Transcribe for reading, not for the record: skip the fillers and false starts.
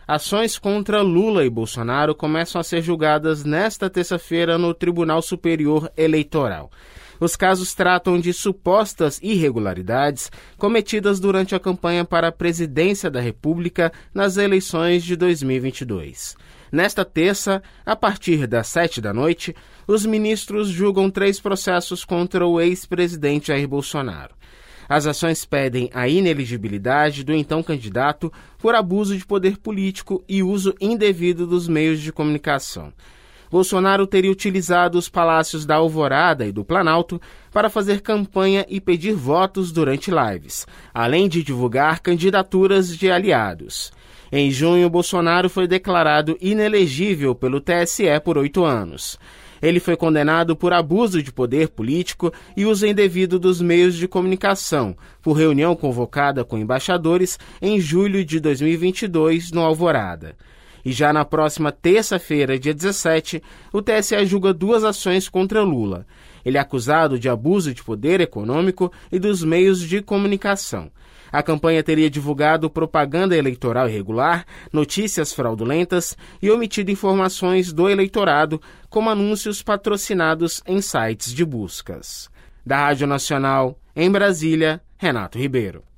Ações contra Lula e Bolsonaro começam a ser julgadas nesta terça-feira no Tribunal Superior Eleitoral. Os casos tratam de supostas irregularidades cometidas durante a campanha para a presidência da República nas eleições de 2022. Nesta terça, a partir das 19h, os ministros julgam 3 processos contra o ex-presidente Jair Bolsonaro. As ações pedem a inelegibilidade do então candidato por abuso de poder político e uso indevido dos meios de comunicação. Bolsonaro teria utilizado os palácios da Alvorada e do Planalto para fazer campanha e pedir votos durante lives, além de divulgar candidaturas de aliados. Em junho, Bolsonaro foi declarado inelegível pelo TSE por 8 anos. Ele foi condenado por abuso de poder político e uso indevido dos meios de comunicação, por reunião convocada com embaixadores em julho de 2022 no Alvorada. E já na próxima terça-feira, dia 17, o TSE julga 2 ações contra Lula. Ele é acusado de abuso de poder econômico e dos meios de comunicação. A campanha teria divulgado propaganda eleitoral irregular, notícias fraudulentas e omitido informações do eleitorado, como anúncios patrocinados em sites de buscas. Da Rádio Nacional, em Brasília, Renato Ribeiro.